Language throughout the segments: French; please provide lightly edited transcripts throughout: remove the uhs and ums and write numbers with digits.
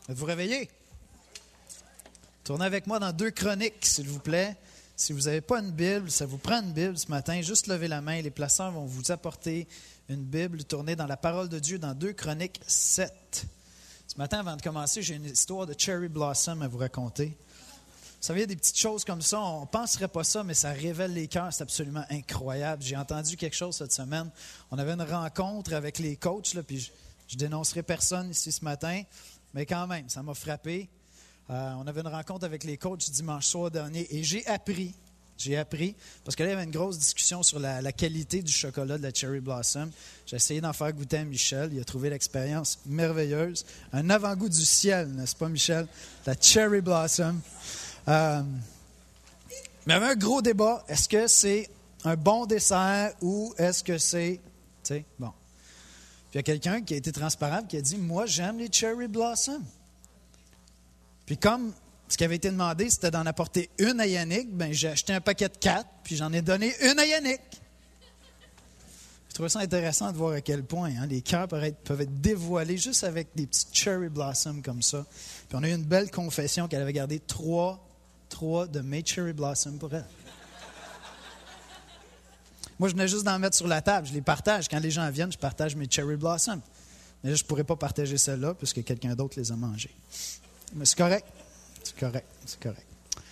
Êtes-vous réveillés? Tournez avec moi dans 2 Chroniques, s'il vous plaît. Si vous n'avez pas une Bible, ça vous prend une Bible ce matin. Juste levez la main. Les placeurs vont vous apporter une Bible. Tournez dans la parole de Dieu dans 2 Chroniques 7. Ce matin, avant de commencer, j'ai une histoire de Cherry Blossom à vous raconter. Vous savez, il y a des petites choses comme ça. On ne penserait pas ça, mais ça révèle les cœurs. C'est absolument incroyable. J'ai entendu quelque chose cette semaine. On avait une rencontre avec les coachs, là, puis je dénoncerai personne ici ce matin, mais quand même, ça m'a frappé. On avait une rencontre avec les coachs dimanche soir dernier et j'ai appris, parce que là, il y avait une grosse discussion sur la qualité du chocolat de la Cherry Blossom. J'ai essayé d'en faire goûter à Michel. Il a trouvé l'expérience merveilleuse. Un avant-goût du ciel, n'est-ce pas, Michel? La Cherry Blossom. Mais il y avait un gros débat. Est-ce que c'est un bon dessert ou est-ce que c'est... Tu sais, bon. Puis il y a quelqu'un qui a été transparent qui a dit « Moi, j'aime les Cherry Blossom. » Puis comme ce qui avait été demandé, c'était d'en apporter une à Yannick, bien, j'ai acheté un paquet de 4, puis j'en ai donné une à Yannick. Je trouve ça intéressant de voir à quel point les cœurs peuvent être dévoilés juste avec des petites Cherry Blossom comme ça. Puis on a eu une belle confession qu'elle avait gardé 3 de mes Cherry Blossom pour elle. Moi, je venais juste d'en mettre sur la table. Je les partage. Quand les gens viennent, je partage mes Cherry Blossom. Mais là, je ne pourrais pas partager celle-là puisque quelqu'un d'autre les a mangées. Mais c'est correct. C'est correct.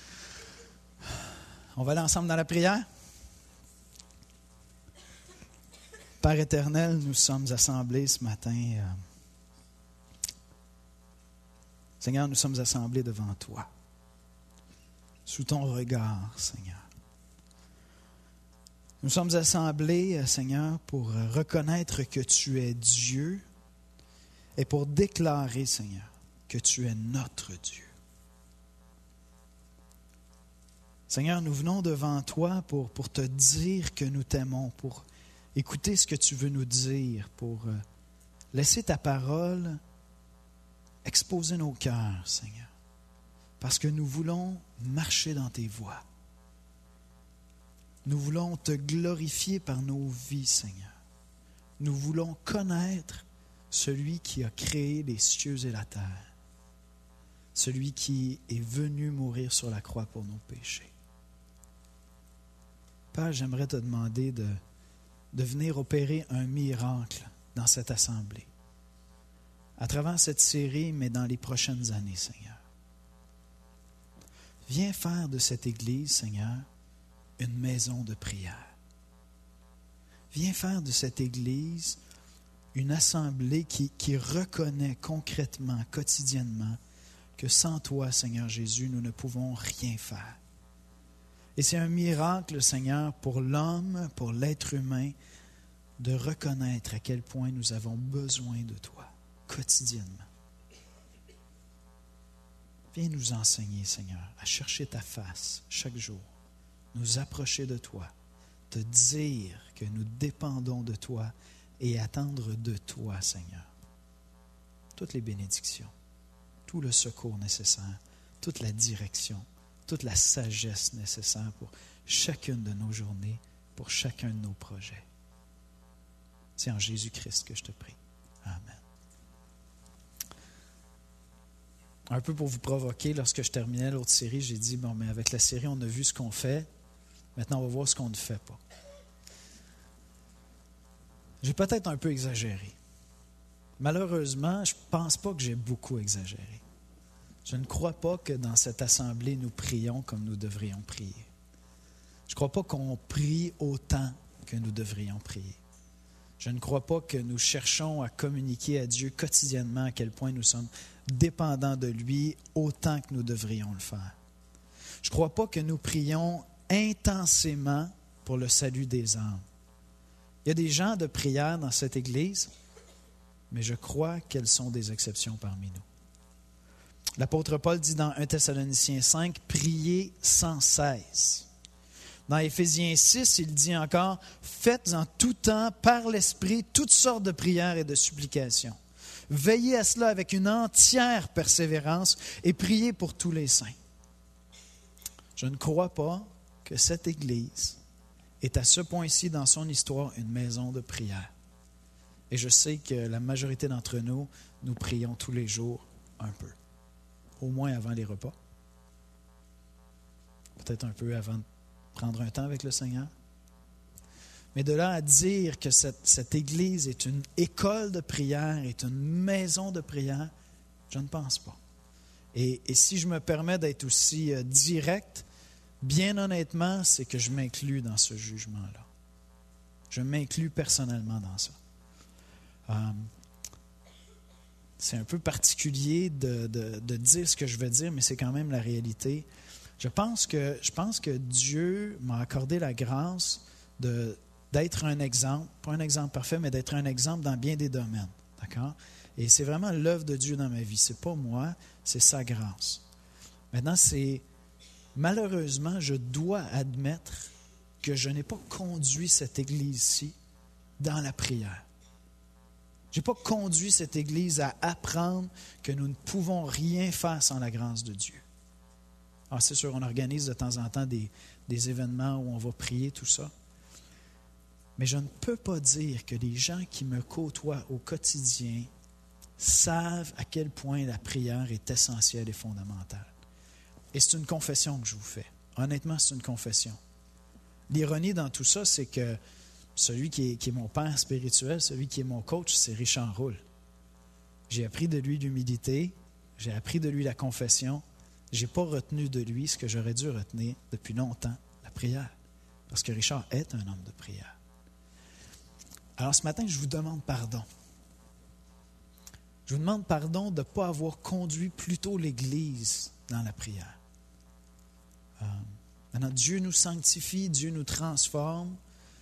On va aller ensemble dans la prière. Père éternel, nous sommes assemblés ce matin. Seigneur, nous sommes assemblés devant toi. Sous ton regard, Seigneur. Nous sommes assemblés, Seigneur, pour reconnaître que tu es Dieu et pour déclarer, Seigneur, que tu es notre Dieu. Seigneur, nous venons devant toi pour te dire que nous t'aimons, pour écouter ce que tu veux nous dire, pour laisser ta parole exposer nos cœurs, Seigneur, parce que nous voulons marcher dans tes voies. Nous voulons te glorifier par nos vies, Seigneur. Nous voulons connaître celui qui a créé les cieux et la terre. Celui qui est venu mourir sur la croix pour nos péchés. Père, j'aimerais te demander de venir opérer un miracle dans cette assemblée. À travers cette série, mais dans les prochaines années, Seigneur. Viens faire de cette Église, Seigneur, une maison de prière. Viens faire de cette Église une assemblée qui reconnaît concrètement, quotidiennement, que sans toi, Seigneur Jésus, nous ne pouvons rien faire. Et c'est un miracle, Seigneur, pour l'homme, pour l'être humain, de reconnaître à quel point nous avons besoin de toi, quotidiennement. Viens nous enseigner, Seigneur, à chercher ta face chaque jour, nous approcher de toi, te dire que nous dépendons de toi et attendre de toi, Seigneur, toutes les bénédictions. Tout le secours nécessaire, toute la direction, toute la sagesse nécessaire pour chacune de nos journées, pour chacun de nos projets. C'est en Jésus-Christ que je te prie. Amen. Un peu pour vous provoquer, lorsque je terminais l'autre série, j'ai dit, bon, mais avec la série, on a vu ce qu'on fait. Maintenant, on va voir ce qu'on ne fait pas. J'ai peut-être un peu exagéré. Malheureusement, je ne pense pas que j'ai beaucoup exagéré. Je ne crois pas que dans cette assemblée, nous prions comme nous devrions prier. Je ne crois pas qu'on prie autant que nous devrions prier. Je ne crois pas que nous cherchons à communiquer à Dieu quotidiennement à quel point nous sommes dépendants de lui autant que nous devrions le faire. Je ne crois pas que nous prions intensément pour le salut des âmes. Il y a des gens de prière dans cette Église, mais je crois qu'elles sont des exceptions parmi nous. L'apôtre Paul dit dans 1 Thessaloniciens 5, « Priez sans cesse ». Dans Éphésiens 6, il dit encore, « Faites en tout temps, par l'Esprit, toutes sortes de prières et de supplications. Veillez à cela avec une entière persévérance et priez pour tous les saints. » Je ne crois pas que cette Église est à ce point-ci dans son histoire une maison de prière. Et je sais que la majorité d'entre nous, nous prions tous les jours un peu. Au moins avant les repas. Peut-être un peu avant de prendre un temps avec le Seigneur. Mais de là à dire que cette Église est une école de prière, est une maison de prière, je ne pense pas. Et si je me permets d'être aussi direct, bien honnêtement, c'est que je m'inclus dans ce jugement-là. Je m'inclus personnellement dans ça. C'est un peu particulier de dire ce que je veux dire, mais c'est quand même la réalité. Je pense que Dieu m'a accordé la grâce d'être un exemple, pas un exemple parfait, mais d'être un exemple dans bien des domaines. D'accord? Et c'est vraiment l'œuvre de Dieu dans ma vie. Ce n'est pas moi, c'est sa grâce. Maintenant, malheureusement, je dois admettre que je n'ai pas conduit cette Église-ci dans la prière. Je n'ai pas conduit cette Église à apprendre que nous ne pouvons rien faire sans la grâce de Dieu. Alors, c'est sûr, on organise de temps en temps des événements où on va prier, tout ça. Mais je ne peux pas dire que les gens qui me côtoient au quotidien savent à quel point la prière est essentielle et fondamentale. Et c'est une confession que je vous fais. Honnêtement, c'est une confession. L'ironie dans tout ça, c'est que celui qui est mon père spirituel, celui qui est mon coach, c'est Richard Roule. J'ai appris de lui l'humilité, j'ai appris de lui la confession. Je n'ai pas retenu de lui ce que j'aurais dû retenir depuis longtemps, la prière. Parce que Richard est un homme de prière. Alors ce matin, je vous demande pardon. Je vous demande pardon de ne pas avoir conduit plus tôt l'Église dans la prière. Maintenant, Dieu nous sanctifie, Dieu nous transforme.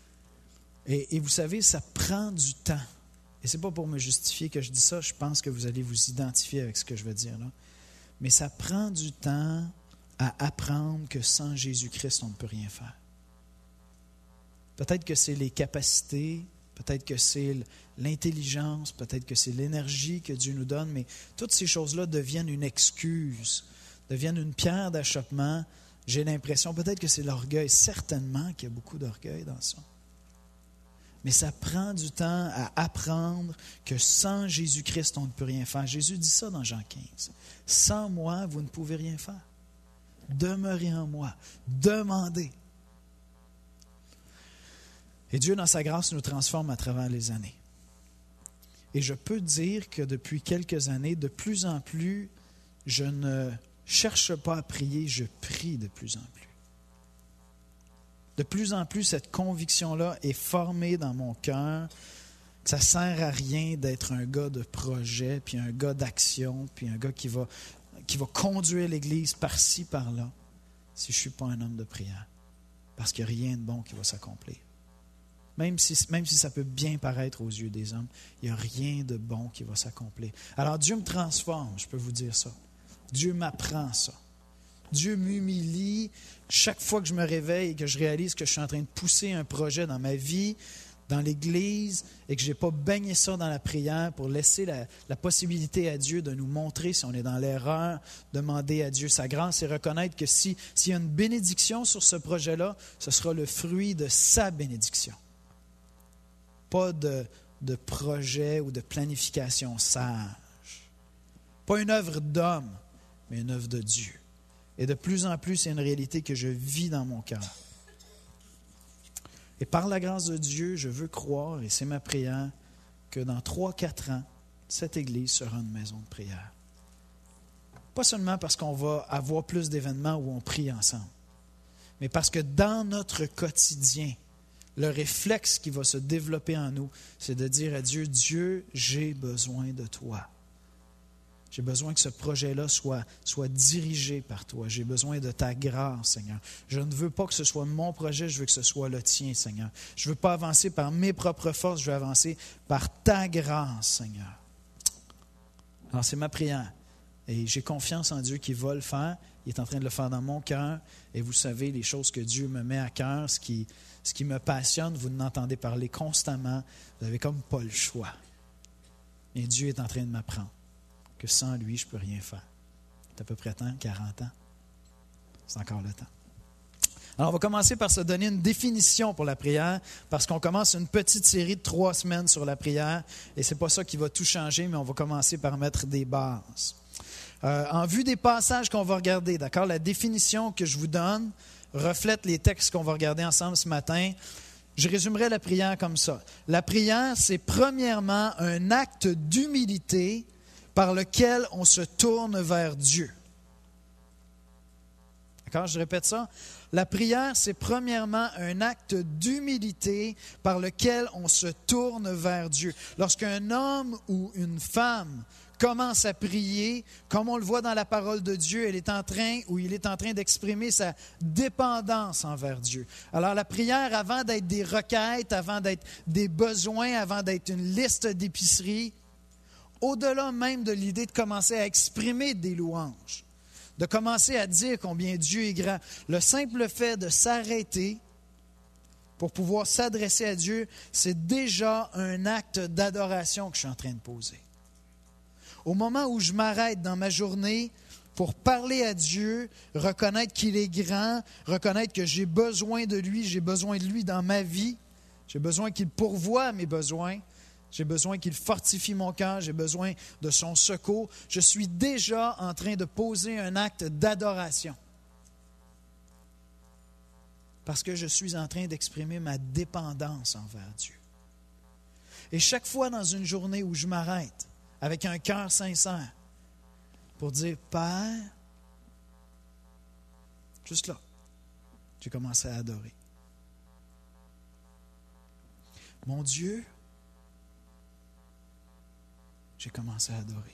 Et vous savez, ça prend du temps. Et ce n'est pas pour me justifier que je dis ça, je pense que vous allez vous identifier avec ce que je vais dire là. Mais ça prend du temps à apprendre que sans Jésus-Christ, on ne peut rien faire. Peut-être que c'est les capacités, peut-être que c'est l'intelligence, peut-être que c'est l'énergie que Dieu nous donne, mais toutes ces choses-là deviennent une excuse, deviennent une pierre d'achoppement. J'ai l'impression, peut-être que c'est l'orgueil, certainement qu'il y a beaucoup d'orgueil dans ça. Mais ça prend du temps à apprendre que sans Jésus-Christ, on ne peut rien faire. Jésus dit ça dans Jean 15. Sans moi, vous ne pouvez rien faire. Demeurez en moi. Demandez. Et Dieu, dans sa grâce, nous transforme à travers les années. Et je peux dire que depuis quelques années, de plus en plus, je ne cherche pas à prier, je prie de plus en plus. De plus en plus, cette conviction-là est formée dans mon cœur, que ça ne sert à rien d'être un gars de projet, puis un gars d'action, puis un gars qui va conduire l'Église par-ci, par-là, si je ne suis pas un homme de prière. Parce qu'il n'y a rien de bon qui va s'accomplir. Même si ça peut bien paraître aux yeux des hommes, il n'y a rien de bon qui va s'accomplir. Alors Dieu me transforme, je peux vous dire ça. Dieu m'apprend ça. Dieu m'humilie chaque fois que je me réveille et que je réalise que je suis en train de pousser un projet dans ma vie, dans l'Église, et que je n'ai pas baigné ça dans la prière pour laisser la possibilité à Dieu de nous montrer si on est dans l'erreur, demander à Dieu sa grâce et reconnaître que s'il y a une bénédiction sur ce projet-là, ce sera le fruit de sa bénédiction. Pas de projet ou de planification sage. Pas une œuvre d'homme, mais une œuvre de Dieu. Et de plus en plus, c'est une réalité que je vis dans mon cœur. Et par la grâce de Dieu, je veux croire, et c'est ma prière, que dans 3-4 ans, cette Église sera une maison de prière. Pas seulement parce qu'on va avoir plus d'événements où on prie ensemble, mais parce que dans notre quotidien, le réflexe qui va se développer en nous, c'est de dire à Dieu, Dieu, j'ai besoin de toi. J'ai besoin que ce projet-là soit dirigé par toi. J'ai besoin de ta grâce, Seigneur. Je ne veux pas que ce soit mon projet, je veux que ce soit le tien, Seigneur. Je ne veux pas avancer par mes propres forces, je veux avancer par ta grâce, Seigneur. Alors, c'est ma prière. Et j'ai confiance en Dieu qui va le faire. Il est en train de le faire dans mon cœur. Et vous savez, les choses que Dieu me met à cœur, ce qui me passionne, vous n'entendez parler constamment. Vous n'avez comme pas le choix. Et Dieu est en train de m'apprendre que sans lui, je ne peux rien faire. C'est à peu près temps, 40 ans. C'est encore le temps. Alors, on va commencer par se donner une définition pour la prière, parce qu'on commence une petite série de 3 semaines sur la prière, et ce n'est pas ça qui va tout changer, mais on va commencer par mettre des bases. En vue des passages qu'on va regarder, d'accord, la définition que je vous donne reflète les textes qu'on va regarder ensemble ce matin. Je résumerai la prière comme ça. La prière, c'est premièrement un acte d'humilité par lequel on se tourne vers Dieu. D'accord, je répète ça. La prière, c'est premièrement un acte d'humilité par lequel on se tourne vers Dieu. Lorsqu'un homme ou une femme commence à prier, comme on le voit dans la parole de Dieu, il est en train d'exprimer sa dépendance envers Dieu. Alors la prière, avant d'être des requêtes, avant d'être des besoins, avant d'être une liste d'épicerie, au-delà même de l'idée de commencer à exprimer des louanges, de commencer à dire combien Dieu est grand, le simple fait de s'arrêter pour pouvoir s'adresser à Dieu, c'est déjà un acte d'adoration que je suis en train de poser. Au moment où je m'arrête dans ma journée pour parler à Dieu, reconnaître qu'il est grand, reconnaître que j'ai besoin de lui dans ma vie, j'ai besoin qu'il pourvoie à mes besoins, j'ai besoin qu'il fortifie mon cœur, j'ai besoin de son secours, je suis déjà en train de poser un acte d'adoration. Parce que je suis en train d'exprimer ma dépendance envers Dieu. Et chaque fois dans une journée où je m'arrête, avec un cœur sincère, pour dire « Père », juste là, j'ai commencé à adorer. Mon Dieu, j'ai commencé à adorer.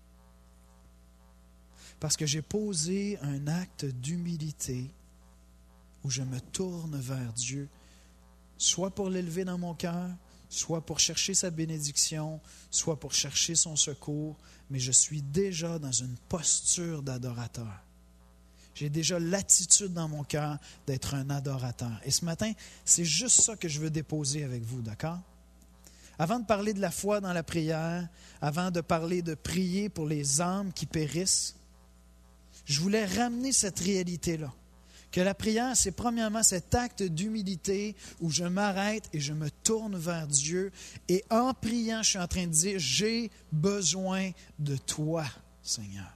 Parce que j'ai posé un acte d'humilité où je me tourne vers Dieu, soit pour l'élever dans mon cœur, soit pour chercher sa bénédiction, soit pour chercher son secours, mais je suis déjà dans une posture d'adorateur. J'ai déjà l'attitude dans mon cœur d'être un adorateur. Et ce matin, c'est juste ça que je veux déposer avec vous, d'accord? Avant de parler de la foi dans la prière, avant de parler de prier pour les âmes qui périssent, je voulais ramener cette réalité-là. Que la prière, c'est premièrement cet acte d'humilité où je m'arrête et je me tourne vers Dieu. Et en priant, je suis en train de dire, j'ai besoin de toi, Seigneur.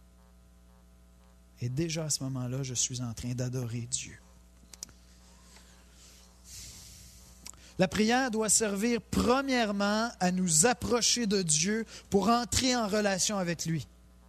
Et déjà à ce moment-là, je suis en train d'adorer Dieu. La prière doit servir premièrement à nous approcher de Dieu pour entrer en relation avec lui.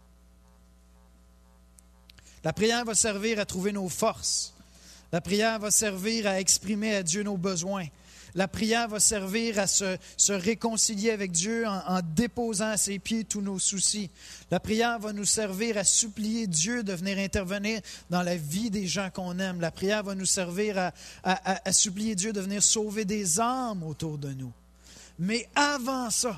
La prière va servir à trouver nos forces. La prière va servir à exprimer à Dieu nos besoins. La prière va servir à se réconcilier avec Dieu en déposant à ses pieds tous nos soucis. La prière va nous servir à supplier Dieu de venir intervenir dans la vie des gens qu'on aime. La prière va nous servir à supplier Dieu de venir sauver des âmes autour de nous. Mais avant ça,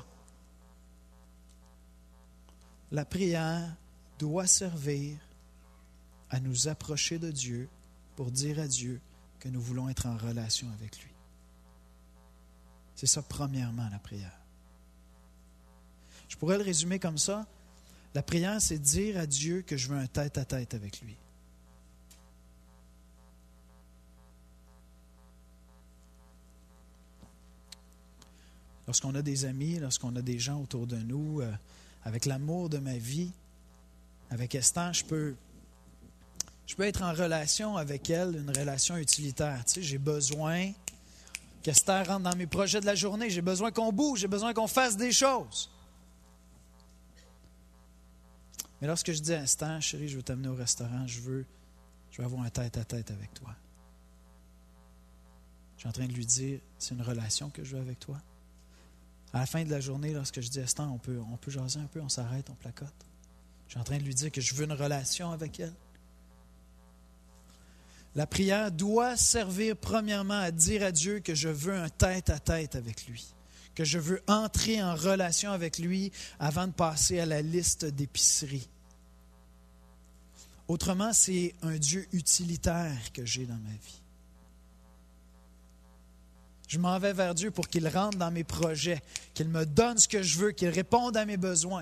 la prière doit servir à nous approcher de Dieu pour dire à Dieu que nous voulons être en relation avec lui. C'est ça, premièrement, la prière. Je pourrais le résumer comme ça. La prière, c'est dire à Dieu que je veux un tête-à-tête avec lui. Lorsqu'on a des amis, lorsqu'on a des gens autour de nous, avec l'amour de ma vie, avec Esther, je peux être en relation avec elle, une relation utilitaire. Tu sais, j'ai besoin qu'Esther rentre dans mes projets de la journée. J'ai besoin qu'on bouge, j'ai besoin qu'on fasse des choses. Mais lorsque je dis à Esther, chérie, je veux t'amener au restaurant, je veux avoir un tête-à-tête avec toi. Je suis en train de lui dire, c'est une relation que je veux avec toi. À la fin de la journée, lorsque je dis à Esther, on peut jaser un peu, on s'arrête, on placote. Je suis en train de lui dire que je veux une relation avec elle. La prière doit servir premièrement à dire à Dieu que je veux un tête-à-tête avec lui, que je veux entrer en relation avec lui avant de passer à la liste d'épicerie. Autrement, c'est un Dieu utilitaire que j'ai dans ma vie. Je m'en vais vers Dieu pour qu'il rentre dans mes projets, qu'il me donne ce que je veux, qu'il réponde à mes besoins.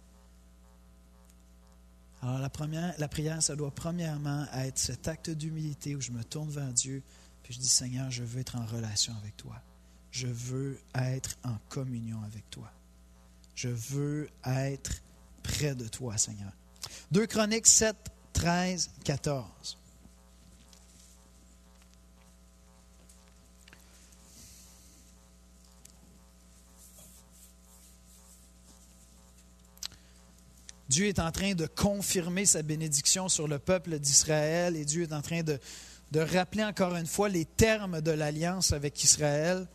Alors la prière, ça doit premièrement être cet acte d'humilité où je me tourne vers Dieu, puis je dis, Seigneur, je veux être en relation avec toi. Je veux être en communion avec toi. Je veux être près de toi, Seigneur. 2 Chroniques 7, 13, 14. Dieu est en train de confirmer sa bénédiction sur le peuple d'Israël et Dieu est en train de rappeler encore une fois les termes de l'alliance avec Israël.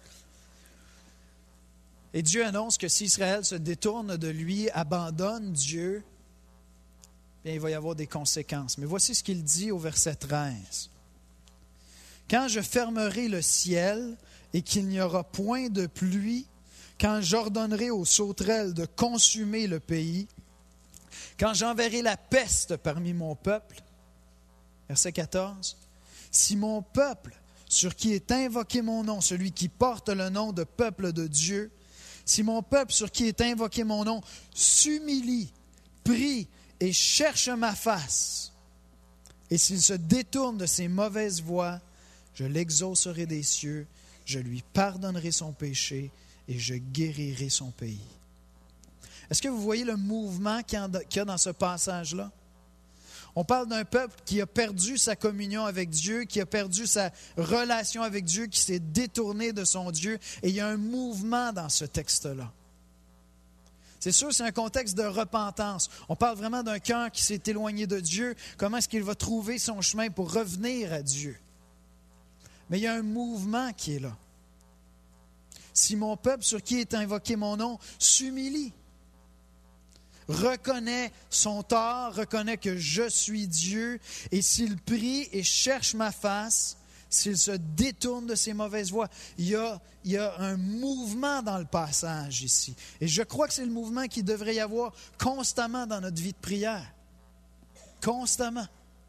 Et Dieu annonce que si Israël se détourne de lui, abandonne Dieu, bien, il va y avoir des conséquences. Mais voici ce qu'il dit au verset 13. « Quand je fermerai le ciel et qu'il n'y aura point de pluie, quand j'ordonnerai aux sauterelles de consumer le pays, quand j'enverrai la peste parmi mon peuple, verset 14, si mon peuple, sur qui est invoqué mon nom, celui qui porte le nom de peuple de Dieu, si mon peuple sur qui est invoqué mon nom s'humilie, prie et cherche ma face, et s'il se détourne de ses mauvaises voies, je l'exaucerai des cieux, je lui pardonnerai son péché et je guérirai son pays. » Est-ce que vous voyez le mouvement qu'il y a dans ce passage-là? On parle d'un peuple qui a perdu sa communion avec Dieu, qui a perdu sa relation avec Dieu, qui s'est détourné de son Dieu. Et il y a un mouvement dans ce texte-là. C'est sûr, c'est un contexte de repentance. On parle vraiment d'un cœur qui s'est éloigné de Dieu. Comment est-ce qu'il va trouver son chemin pour revenir à Dieu? Mais il y a un mouvement qui est là. Si mon peuple sur qui est invoqué mon nom s'humilie, reconnaît son tort, reconnaît que je suis Dieu, et s'il prie et cherche ma face, s'il se détourne de ses mauvaises voies, il y a un mouvement dans le passage ici. Et je crois que c'est le mouvement qu'il devrait y avoir constamment dans notre vie de prière. Constamment.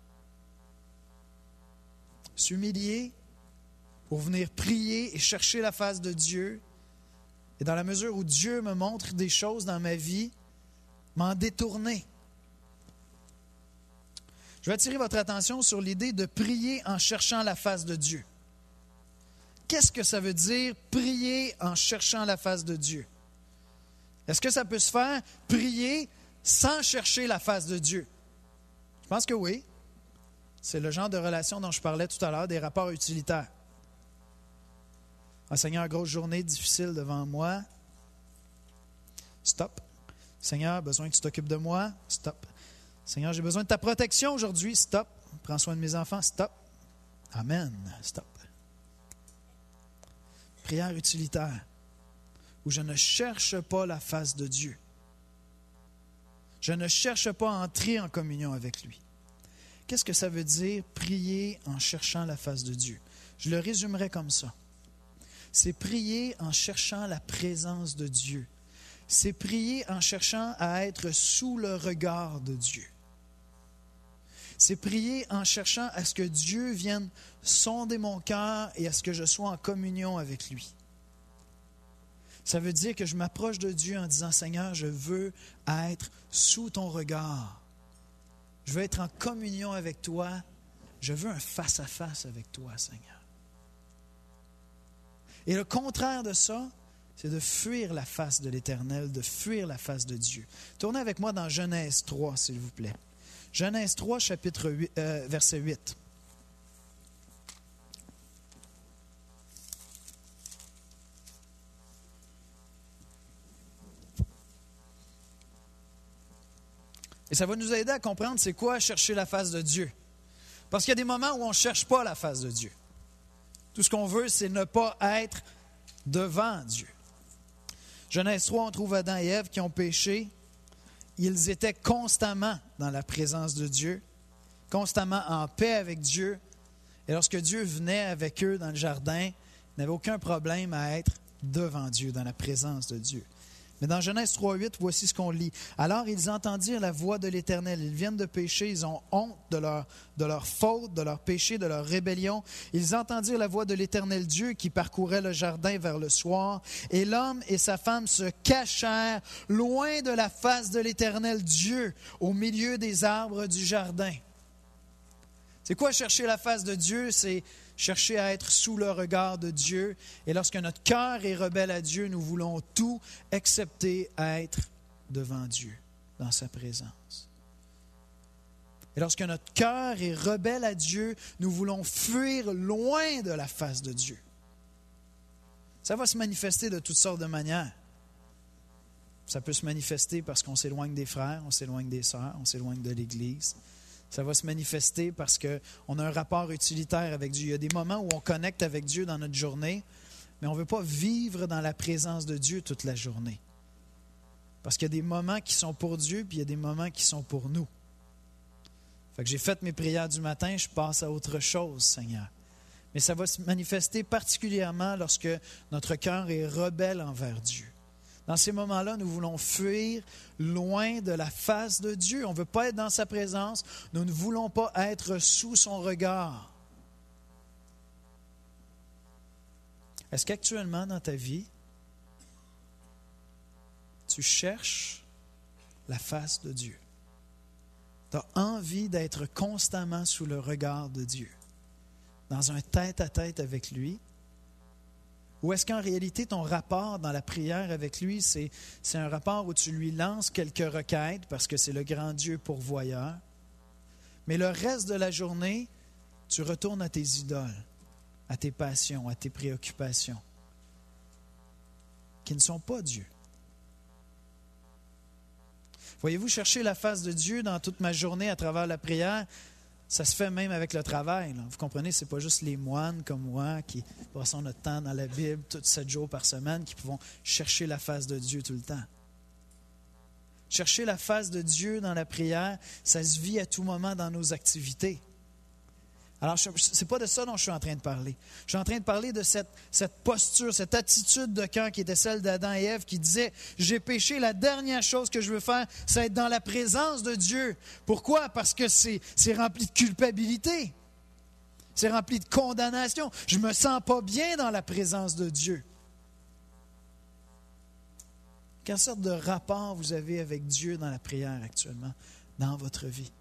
S'humilier pour venir prier et chercher la face de Dieu. Et dans la mesure où Dieu me montre des choses dans ma vie, m'en détourner. Je vais attirer votre attention sur l'idée de prier en cherchant la face de Dieu. Qu'est-ce que ça veut dire, prier en cherchant la face de Dieu? Est-ce que ça peut se faire, prier sans chercher la face de Dieu? Je pense que oui. C'est le genre de relation dont je parlais tout à l'heure, des rapports utilitaires. Ah, Seigneur, grosse journée difficile devant moi. Stop. Seigneur, besoin que tu t'occupes de moi. Stop. Seigneur, j'ai besoin de ta protection aujourd'hui. Stop. Prends soin de mes enfants. Stop. Amen. Stop. Prière utilitaire, où je ne cherche pas la face de Dieu. Je ne cherche pas à entrer en communion avec lui. Qu'est-ce que ça veut dire, prier en cherchant la face de Dieu? Je le résumerai comme ça. C'est prier en cherchant la présence de Dieu. C'est prier en cherchant à être sous le regard de Dieu. C'est prier en cherchant à ce que Dieu vienne sonder mon cœur et à ce que je sois en communion avec lui. Ça veut dire que je m'approche de Dieu en disant, Seigneur, je veux être sous ton regard. Je veux être en communion avec toi. Je veux un face-à-face avec toi, Seigneur. Et le contraire de ça, c'est de fuir la face de l'Éternel, de fuir la face de Dieu. Tournez avec moi dans Genèse 3, s'il vous plaît. Genèse 3, chapitre 8, verset 8. Et ça va nous aider à comprendre c'est quoi chercher la face de Dieu. Parce qu'il y a des moments où on ne cherche pas la face de Dieu. Tout ce qu'on veut, c'est ne pas être devant Dieu. Genèse 3, on trouve Adam et Ève qui ont péché. Ils étaient constamment dans la présence de Dieu, constamment en paix avec Dieu. Et lorsque Dieu venait avec eux dans le jardin, ils n'avaient aucun problème à être devant Dieu, dans la présence de Dieu. Mais dans Genèse 3, 8, voici ce qu'on lit. Alors ils entendirent la voix de l'Éternel. Ils viennent de pécher, ils ont honte de leur faute, de leur péché, de leur rébellion. Ils entendirent la voix de l'Éternel Dieu qui parcourait le jardin vers le soir. Et l'homme et sa femme se cachèrent loin de la face de l'Éternel Dieu, au milieu des arbres du jardin. C'est quoi chercher la face de Dieu? C'est chercher à être sous le regard de Dieu. Et lorsque notre cœur est rebelle à Dieu, nous voulons tout excepté être devant Dieu, dans sa présence. Et lorsque notre cœur est rebelle à Dieu, nous voulons fuir loin de la face de Dieu. Ça va se manifester de toutes sortes de manières. Ça peut se manifester parce qu'on s'éloigne des frères, on s'éloigne des sœurs, on s'éloigne de l'Église. Ça va se manifester parce qu'on a un rapport utilitaire avec Dieu. Il y a des moments où on connecte avec Dieu dans notre journée, mais on ne veut pas vivre dans la présence de Dieu toute la journée. Parce qu'il y a des moments qui sont pour Dieu, puis il y a des moments qui sont pour nous. Fait que j'ai fait mes prières du matin, je passe à autre chose, Seigneur. Mais ça va se manifester particulièrement lorsque notre cœur est rebelle envers Dieu. Dans ces moments-là, nous voulons fuir loin de la face de Dieu. On ne veut pas être dans sa présence. Nous ne voulons pas être sous son regard. Est-ce qu'actuellement dans ta vie, tu cherches la face de Dieu? Tu as envie d'être constamment sous le regard de Dieu, dans un tête-à-tête avec lui? Ou est-ce qu'en réalité, ton rapport dans la prière avec lui, c'est un rapport où tu lui lances quelques requêtes parce que c'est le grand Dieu pourvoyeur, mais le reste de la journée, tu retournes à tes idoles, à tes passions, à tes préoccupations, qui ne sont pas Dieu. Voyez-vous, chercher la face de Dieu dans toute ma journée à travers la prière, ça se fait même avec le travail. Là. Vous comprenez, ce n'est pas juste les moines comme moi qui passons notre temps dans la Bible, 7 jours par semaine, qui pouvons chercher la face de Dieu tout le temps. Chercher la face de Dieu dans la prière, ça se vit à tout moment dans nos activités. Alors, ce n'est pas de ça dont je suis en train de parler. Je suis en train de parler de cette posture, cette attitude de cœur qui était celle d'Adam et Ève qui disait « J'ai péché, la dernière chose que je veux faire, c'est être dans la présence de Dieu. » Pourquoi? Parce que c'est rempli de culpabilité. C'est rempli de condamnation. Je ne me sens pas bien dans la présence de Dieu. Quelle sorte de rapport vous avez avec Dieu dans la prière actuellement, dans votre vie?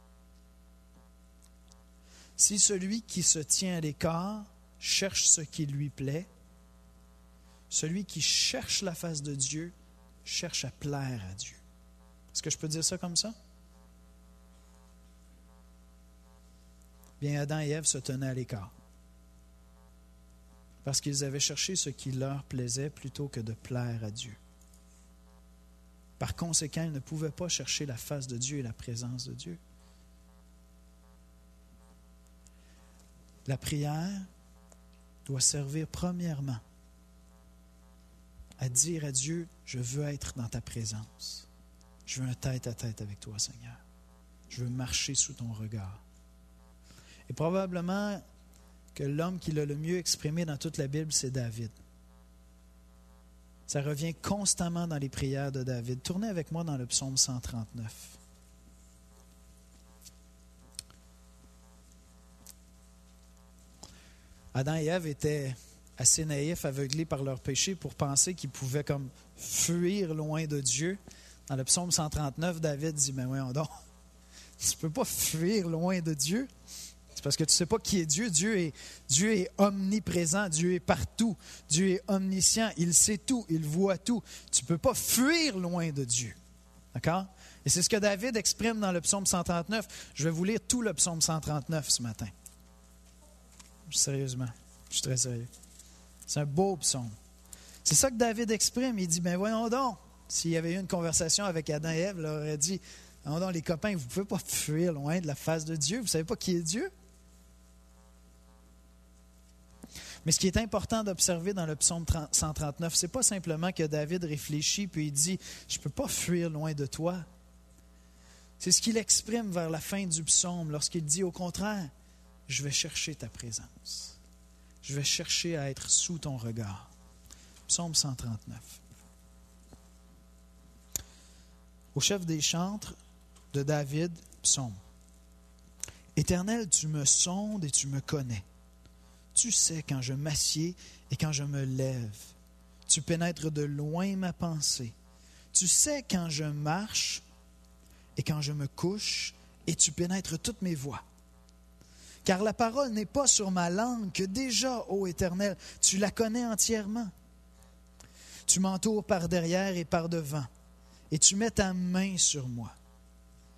Si celui qui se tient à l'écart cherche ce qui lui plaît, celui qui cherche la face de Dieu cherche à plaire à Dieu. Est-ce que je peux dire ça comme ça? Bien, Adam et Ève se tenaient à l'écart parce qu'ils avaient cherché ce qui leur plaisait plutôt que de plaire à Dieu. Par conséquent, ils ne pouvaient pas chercher la face de Dieu et la présence de Dieu. La prière doit servir premièrement à dire à Dieu, je veux être dans ta présence. Je veux un tête-à-tête avec toi, Seigneur. Je veux marcher sous ton regard. Et probablement que l'homme qui l'a le mieux exprimé dans toute la Bible, c'est David. Ça revient constamment dans les prières de David. Tournez avec moi dans le psaume 139. Adam et Ève étaient assez naïfs, aveuglés par leur péché pour penser qu'ils pouvaient comme fuir loin de Dieu. Dans le psaume 139, David dit, mais voyons donc, tu ne peux pas fuir loin de Dieu. C'est parce que tu ne sais pas qui est Dieu. Dieu est omniprésent, Dieu est partout, Dieu est omniscient, il sait tout, il voit tout. Tu ne peux pas fuir loin de Dieu. D'accord? Et c'est ce que David exprime dans le psaume 139. Je vais vous lire tout le psaume 139 ce matin. Sérieusement, je suis très sérieux. C'est un beau psaume. C'est ça que David exprime. Il dit, ben voyons donc, s'il y avait eu une conversation avec Adam et Ève, il leur aurait dit, voyons donc les copains, vous ne pouvez pas fuir loin de la face de Dieu. Vous ne savez pas qui est Dieu? Mais ce qui est important d'observer dans le psaume 139, ce n'est pas simplement que David réfléchit puis il dit, je ne peux pas fuir loin de toi. C'est ce qu'il exprime vers la fin du psaume lorsqu'il dit, au contraire, je vais chercher ta présence. Je vais chercher à être sous ton regard. Psaume 139. Au chef des chantres de David, psaume. Éternel, tu me sondes et tu me connais. Tu sais quand je m'assieds et quand je me lève. Tu pénètres de loin ma pensée. Tu sais quand je marche et quand je me couche, et tu pénètres toutes mes voies. Car la parole n'est pas sur ma langue, que déjà, ô Éternel, tu la connais entièrement. Tu m'entoures par derrière et par devant, et tu mets ta main sur moi.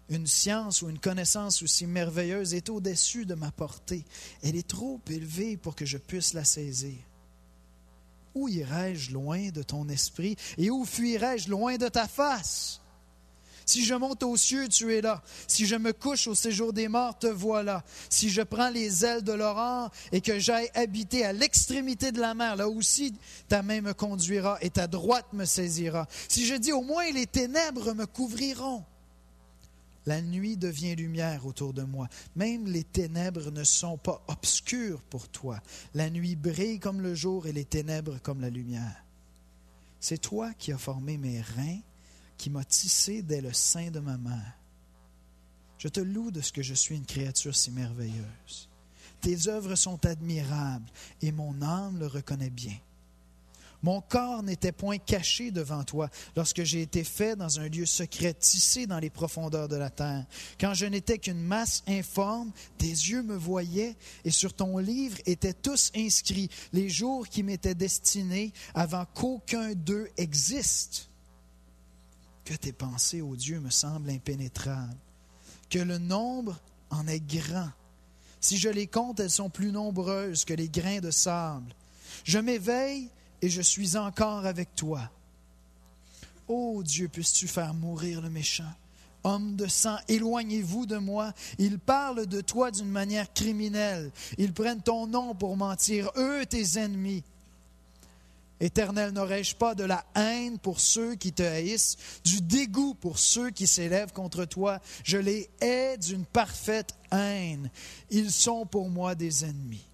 Une science ou une connaissance aussi merveilleuse est au-dessus de ma portée. Elle est trop élevée pour que je puisse la saisir. Où irai-je loin de ton esprit et où fuirai-je loin de ta face? Si je monte aux cieux, tu es là. Si je me couche au séjour des morts, te voilà. Si je prends les ailes de l'aurore et que j'aille habiter à l'extrémité de la mer, là aussi ta main me conduira et ta droite me saisira. Si je dis au moins les ténèbres me couvriront. La nuit devient lumière autour de moi. Même les ténèbres ne sont pas obscures pour toi. La nuit brille comme le jour et les ténèbres comme la lumière. C'est toi qui as formé mes reins, qui m'as tissé dès le sein de ma mère. Je te loue de ce que je suis une créature si merveilleuse. Tes œuvres sont admirables et mon âme le reconnaît bien. Mon corps n'était point caché devant toi lorsque j'ai été fait dans un lieu secret, tissé dans les profondeurs de la terre. Quand je n'étais qu'une masse informe, tes yeux me voyaient et sur ton livre étaient tous inscrits les jours qui m'étaient destinés avant qu'aucun d'eux existe. Que tes pensées, ô Dieu, me semblent impénétrables, que le nombre en est grand. Si je les compte, elles sont plus nombreuses que les grains de sable. Je m'éveille et je suis encore avec toi. Ô Dieu, puisses-tu faire mourir le méchant? Homme de sang, éloignez-vous de moi. Ils parlent de toi d'une manière criminelle. Ils prennent ton nom pour mentir, eux, tes ennemis. Éternel, n'aurais-je pas de la haine pour ceux qui te haïssent, du dégoût pour ceux qui s'élèvent contre toi? Je les hais d'une parfaite haine. Ils sont pour moi des ennemis.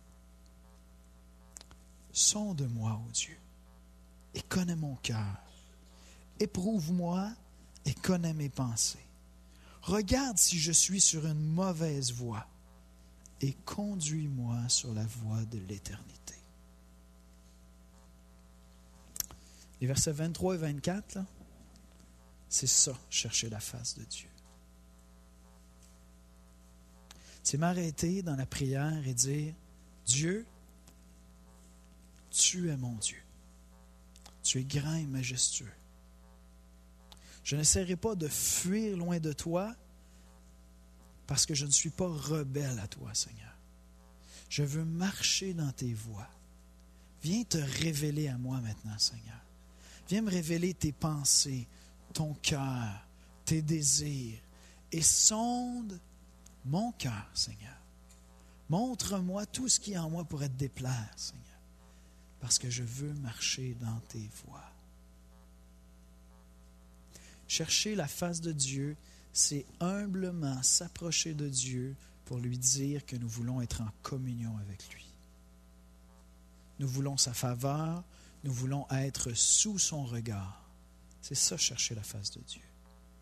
Sonde-moi, ô Dieu, et connais mon cœur. Éprouve-moi et connais mes pensées. Regarde si je suis sur une mauvaise voie et conduis-moi sur la voie de l'éternité. Les versets 23 et 24, là, c'est ça, chercher la face de Dieu. C'est m'arrêter dans la prière et dire, Dieu, tu es mon Dieu. Tu es grand et majestueux. Je n'essaierai pas de fuir loin de toi parce que je ne suis pas rebelle à toi, Seigneur. Je veux marcher dans tes voies. Viens te révéler à moi maintenant, Seigneur. Viens me révéler tes pensées, ton cœur, tes désirs et sonde mon cœur, Seigneur. Montre-moi tout ce qui est en moi pour te déplaire, Seigneur, parce que je veux marcher dans tes voies. Chercher la face de Dieu, c'est humblement s'approcher de Dieu pour lui dire que nous voulons être en communion avec lui. Nous voulons sa faveur, nous voulons être sous son regard. C'est ça, chercher la face de Dieu.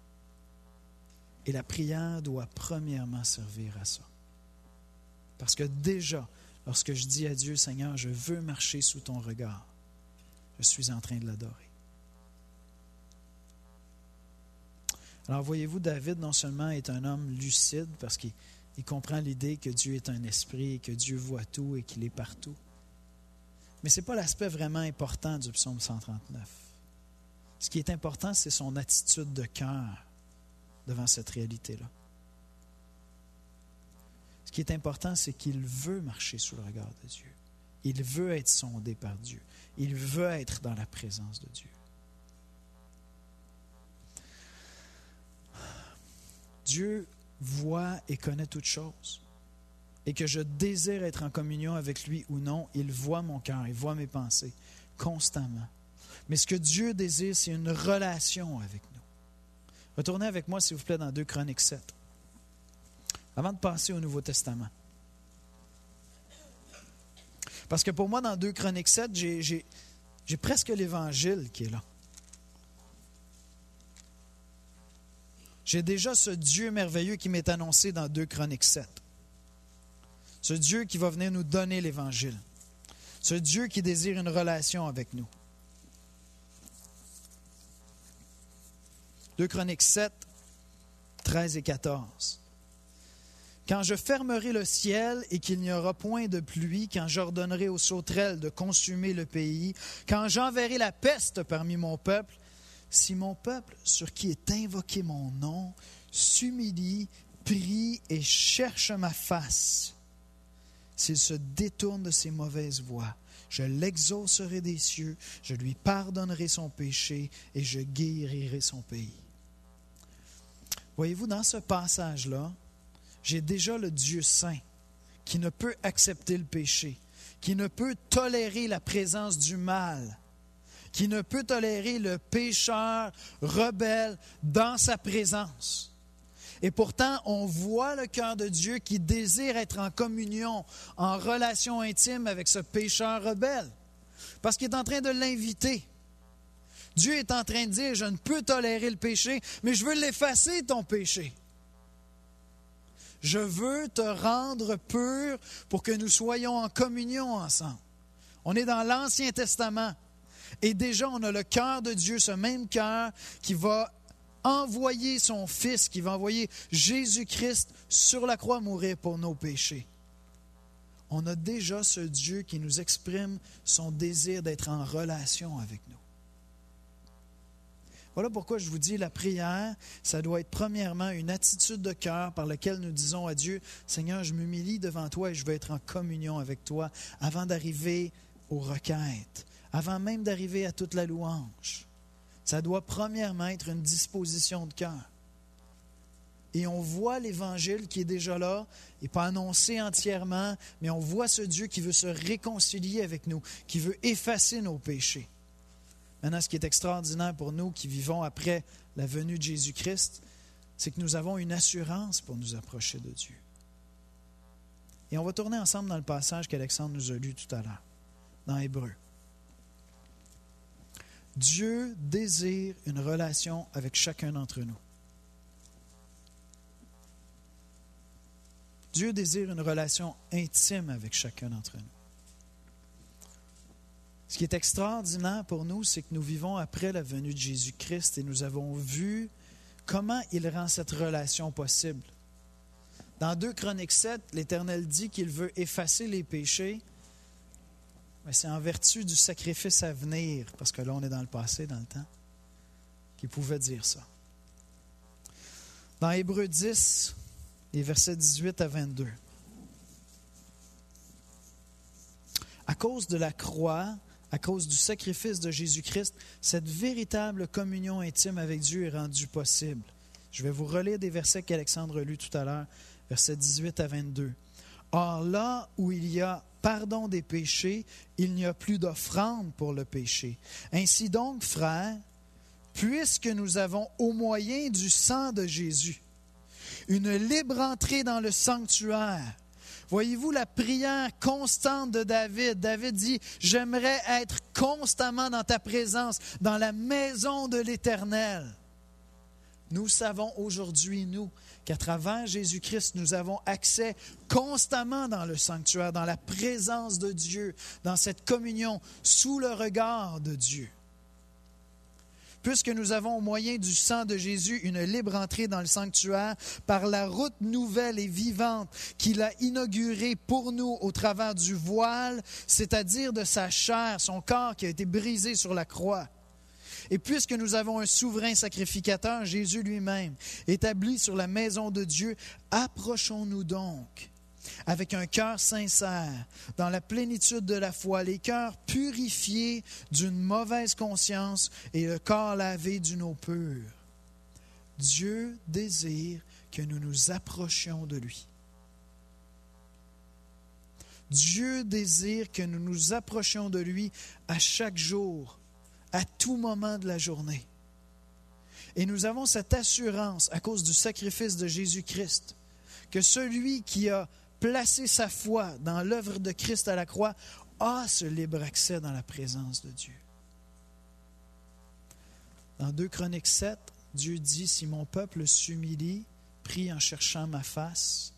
Et la prière doit premièrement servir à ça. Parce que déjà, lorsque je dis à Dieu, Seigneur, je veux marcher sous ton regard, je suis en train de l'adorer. Alors voyez-vous, David non seulement est un homme lucide parce qu'il comprend l'idée que Dieu est un esprit et que Dieu voit tout et qu'il est partout. Mais ce n'est pas l'aspect vraiment important du psaume 139. Ce qui est important, c'est son attitude de cœur devant cette réalité-là. Ce qui est important, c'est qu'il veut marcher sous le regard de Dieu. Il veut être sondé par Dieu. Il veut être dans la présence de Dieu. Dieu voit et connaît toutes choses. Et que je désire être en communion avec lui ou non, il voit mon cœur, il voit mes pensées constamment. Mais ce que Dieu désire, c'est une relation avec nous. Retournez avec moi, s'il vous plaît, dans 2 Chroniques 7. Avant de passer au Nouveau Testament. Parce que pour moi, dans 2 Chroniques 7, j'ai presque l'Évangile qui est là. J'ai déjà ce Dieu merveilleux qui m'est annoncé dans 2 Chroniques 7. Ce Dieu qui va venir nous donner l'Évangile. Ce Dieu qui désire une relation avec nous. 2 Chroniques 7, 13 et 14. Quand je fermerai le ciel et qu'il n'y aura point de pluie, quand j'ordonnerai aux sauterelles de consumer le pays, quand j'enverrai la peste parmi mon peuple, si mon peuple, sur qui est invoqué mon nom, s'humilie, prie et cherche ma face, s'il se détourne de ses mauvaises voies, je l'exaucerai des cieux, je lui pardonnerai son péché et je guérirai son pays. Voyez-vous, dans ce passage-là, j'ai déjà le Dieu saint qui ne peut accepter le péché, qui ne peut tolérer la présence du mal, qui ne peut tolérer le pécheur rebelle dans sa présence. Et pourtant, on voit le cœur de Dieu qui désire être en communion, en relation intime avec ce pécheur rebelle, parce qu'il est en train de l'inviter. Dieu est en train de dire, je ne peux tolérer le péché, mais je veux l'effacer, ton péché. Je veux te rendre pur pour que nous soyons en communion ensemble. On est dans l'Ancien Testament. Et déjà, on a le cœur de Dieu, ce même cœur qui va envoyer son Fils, qui va envoyer Jésus-Christ sur la croix mourir pour nos péchés. On a déjà ce Dieu qui nous exprime son désir d'être en relation avec nous. Voilà pourquoi je vous dis, la prière, ça doit être premièrement une attitude de cœur par laquelle nous disons à Dieu, Seigneur, je m'humilie devant toi et je veux être en communion avec toi avant d'arriver aux requêtes, avant même d'arriver à toute la louange. Ça doit premièrement être une disposition de cœur. Et on voit l'Évangile qui est déjà là, il n'est pas annoncé entièrement, mais on voit ce Dieu qui veut se réconcilier avec nous, qui veut effacer nos péchés. Maintenant, ce qui est extraordinaire pour nous qui vivons après la venue de Jésus-Christ, c'est que nous avons une assurance pour nous approcher de Dieu. Et on va tourner ensemble dans le passage qu'Alexandre nous a lu tout à l'heure, dans Hébreux. Dieu désire une relation avec chacun d'entre nous. Dieu désire une relation intime avec chacun d'entre nous. Ce qui est extraordinaire pour nous, c'est que nous vivons après la venue de Jésus-Christ et nous avons vu comment il rend cette relation possible. Dans 2 Chroniques 7, l'Éternel dit qu'il veut effacer les péchés, mais c'est en vertu du sacrifice à venir, parce que là on est dans le passé, dans le temps, qu'il pouvait dire ça. Dans Hébreux 10, les versets 18 à 22. À cause de la croix, à cause du sacrifice de Jésus-Christ, cette véritable communion intime avec Dieu est rendue possible. Je vais vous relire des versets qu'Alexandre a lus tout à l'heure, versets 18 à 22. Or, là où il y a pardon des péchés, il n'y a plus d'offrande pour le péché. Ainsi donc, frères, puisque nous avons au moyen du sang de Jésus une libre entrée dans le sanctuaire. Voyez-vous la prière constante de David. David dit, j'aimerais être constamment dans ta présence, dans la maison de l'Éternel. Nous savons aujourd'hui, nous, qu'à travers Jésus-Christ, nous avons accès constamment dans le sanctuaire, dans la présence de Dieu, dans cette communion, sous le regard de Dieu. Puisque nous avons au moyen du sang de Jésus une libre entrée dans le sanctuaire par la route nouvelle et vivante qu'il a inaugurée pour nous au travers du voile, c'est-à-dire de sa chair, son corps qui a été brisé sur la croix. Et puisque nous avons un souverain sacrificateur, Jésus lui-même, établi sur la maison de Dieu, approchons-nous donc avec un cœur sincère, dans la plénitude de la foi, les cœurs purifiés d'une mauvaise conscience et le corps lavé d'une eau pure. Dieu désire que nous nous approchions de lui. Dieu désire que nous nous approchions de lui à chaque jour, à tout moment de la journée. Et nous avons cette assurance, à cause du sacrifice de Jésus-Christ, que celui qui a placé sa foi dans l'œuvre de Christ à la croix a ce libre accès dans la présence de Dieu. Dans 2 Chroniques 7, Dieu dit, si mon peuple s'humilie, prie en cherchant ma face,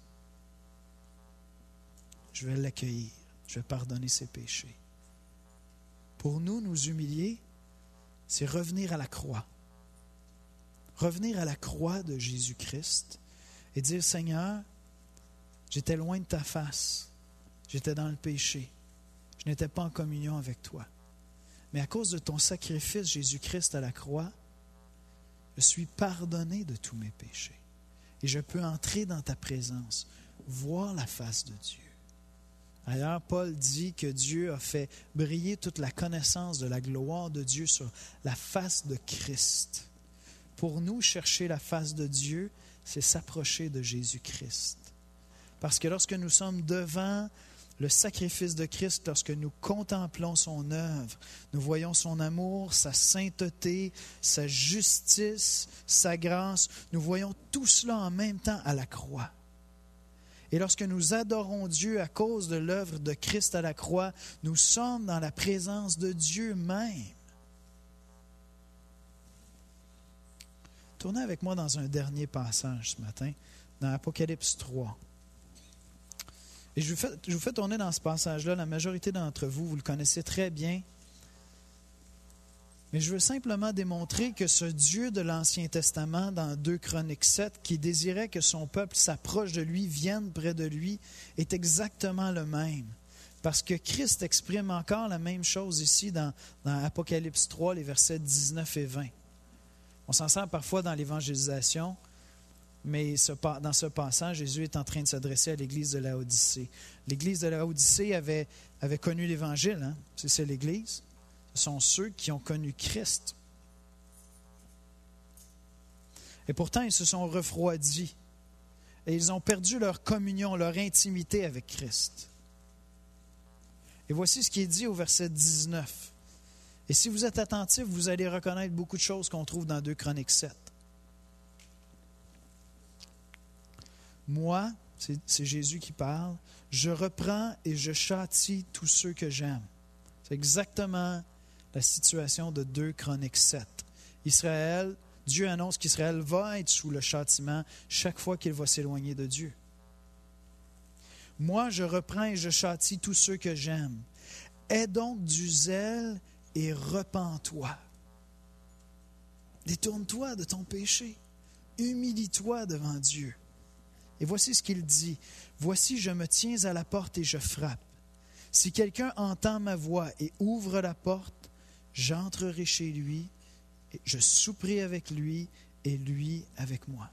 je vais l'accueillir, je vais pardonner ses péchés. Pour nous, nous humilier, c'est revenir à la croix. Revenir à la croix de Jésus-Christ et dire, Seigneur, j'étais loin de ta face, j'étais dans le péché, je n'étais pas en communion avec toi. Mais à cause de ton sacrifice, Jésus-Christ à la croix, je suis pardonné de tous mes péchés. et je peux entrer dans ta présence, voir la face de Dieu. D'ailleurs, Paul dit que Dieu a fait briller toute la connaissance de la gloire de Dieu sur la face de Christ. Pour nous, chercher la face de Dieu, c'est s'approcher de Jésus-Christ. Parce que lorsque nous sommes devant le sacrifice de Christ, lorsque nous contemplons son œuvre, nous voyons son amour, sa sainteté, sa justice, sa grâce, nous voyons tout cela en même temps à la croix. Et lorsque nous adorons Dieu à cause de l'œuvre de Christ à la croix, nous sommes dans la présence de Dieu même. Tournez avec moi dans un dernier passage ce matin, dans Apocalypse 3. Et je vous fais tourner dans ce passage-là. La majorité d'entre vous, vous le connaissez très bien. Mais je veux simplement démontrer que ce Dieu de l'Ancien Testament, dans 2 Chroniques 7, qui désirait que son peuple s'approche de lui, vienne près de lui, est exactement le même. Parce que Christ exprime encore la même chose ici dans Apocalypse 3, les versets 19 et 20. On s'en sert parfois dans l'évangélisation, mais dans ce passage, Jésus est en train de s'adresser à l'Église de Laodicée. L'Église de Laodicée avait connu l'Évangile, hein? C'est l'Église. Ce sont ceux qui ont connu Christ. Et pourtant, ils se sont refroidis. Et ils ont perdu leur communion, leur intimité avec Christ. Et voici ce qui est dit au verset 19. Et si vous êtes attentifs, vous allez reconnaître beaucoup de choses qu'on trouve dans 2 Chroniques 7. Moi, c'est Jésus qui parle, je reprends et je châtie tous ceux que j'aime. C'est exactement la situation de 2 Chroniques 7. Israël, Dieu annonce qu'Israël va être sous le châtiment chaque fois qu'il va s'éloigner de Dieu. Moi, je reprends et je châtie tous ceux que j'aime. Aie donc du zèle et repens-toi. Détourne-toi de ton péché. Humilie-toi devant Dieu. Et voici ce qu'il dit. Voici, je me tiens à la porte et je frappe. Si quelqu'un entend ma voix et ouvre la porte, j'entrerai chez lui, et je souperai avec lui et lui avec moi.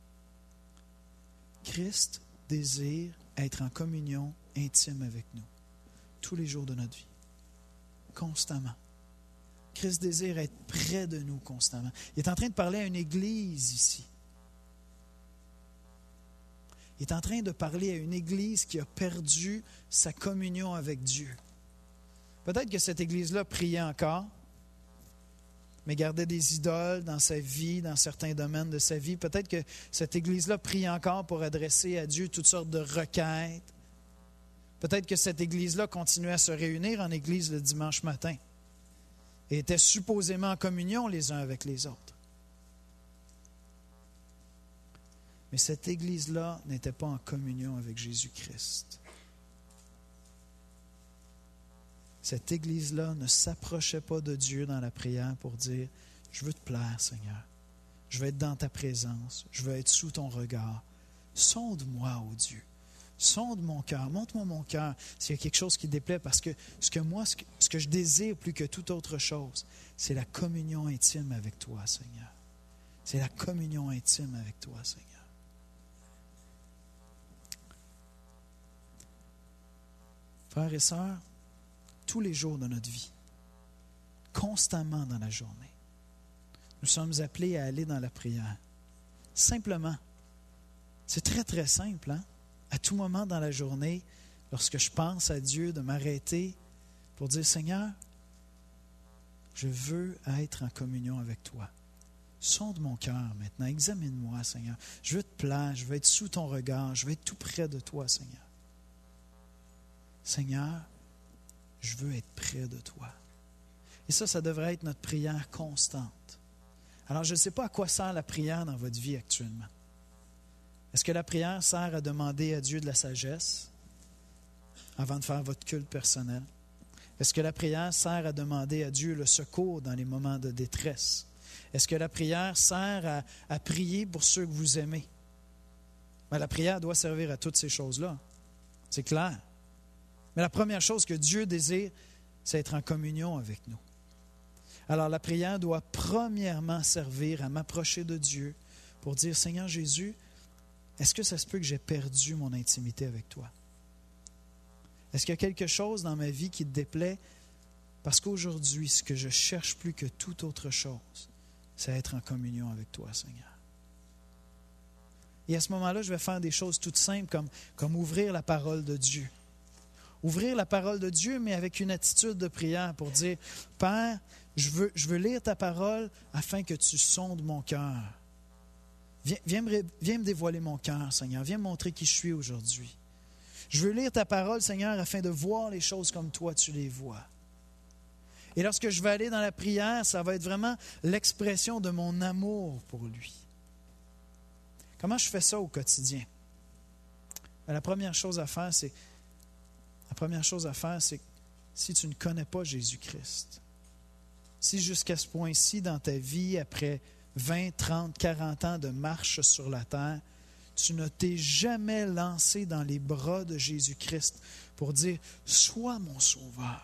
Christ désire être en communion intime avec nous, tous les jours de notre vie, constamment. Christ désire être près de nous constamment. Il est en train de parler à une église ici. Il est en train de parler à une église qui a perdu sa communion avec Dieu. Peut-être que cette église-là priait encore, mais gardait des idoles dans sa vie, dans certains domaines de sa vie. Peut-être que cette église-là prie encore pour adresser à Dieu toutes sortes de requêtes. Peut-être que cette église-là continuait à se réunir en église le dimanche matin et était supposément en communion les uns avec les autres. Mais cette église-là n'était pas en communion avec Jésus-Christ. Cette église-là ne s'approchait pas de Dieu dans la prière pour dire « Je veux te plaire, Seigneur. Je veux être dans ta présence. Je veux être sous ton regard. Sonde-moi, ô Dieu. Sonde mon cœur. Montre-moi mon cœur s'il y a quelque chose qui déplaît. Parce que ce que je désire plus que toute autre chose, c'est la communion intime avec toi, Seigneur. C'est la communion intime avec toi, Seigneur. » Frères et sœurs, tous les jours de notre vie, constamment dans la journée, nous sommes appelés à aller dans la prière. Simplement. C'est très, très simple, hein? À tout moment dans la journée, lorsque je pense à Dieu, de m'arrêter pour dire « Seigneur, je veux être en communion avec toi. Sonde mon cœur maintenant, examine-moi, Seigneur. Je veux te plaire, je veux être sous ton regard, je veux être tout près de toi, Seigneur. Seigneur, je veux être près de toi. » Et ça devrait être notre prière constante. Alors, je ne sais pas à quoi sert la prière dans votre vie actuellement. Est-ce que la prière sert à demander à Dieu de la sagesse avant de faire votre culte personnel? Est-ce que la prière sert à demander à Dieu le secours dans les moments de détresse? Est-ce que la prière sert à prier pour ceux que vous aimez? Bien, la prière doit servir à toutes ces choses-là. C'est clair. Mais la première chose que Dieu désire, c'est être en communion avec nous. Alors la prière doit premièrement servir à m'approcher de Dieu pour dire « Seigneur Jésus, est-ce que ça se peut que j'ai perdu mon intimité avec toi? Est-ce qu'il y a quelque chose dans ma vie qui te déplaît? Parce qu'aujourd'hui, ce que je cherche plus que toute autre chose, c'est être en communion avec toi, Seigneur. Et à ce moment-là, je vais faire des choses toutes simples comme ouvrir la parole de Dieu. Ouvrir la parole de Dieu, mais avec une attitude de prière pour dire, Père, je veux lire ta parole afin que tu sondes mon cœur. Viens me dévoiler mon cœur, Seigneur. Viens me montrer qui je suis aujourd'hui. Je veux lire ta parole, Seigneur, afin de voir les choses comme toi, tu les vois. Et lorsque je vais aller dans la prière, ça va être vraiment l'expression de mon amour pour lui. Comment je fais ça au quotidien? La première chose à faire, c'est que si tu ne connais pas Jésus-Christ, si jusqu'à ce point-ci dans ta vie, après 20, 30, 40 ans de marche sur la terre, tu ne t'es jamais lancé dans les bras de Jésus-Christ pour dire « Sois mon sauveur.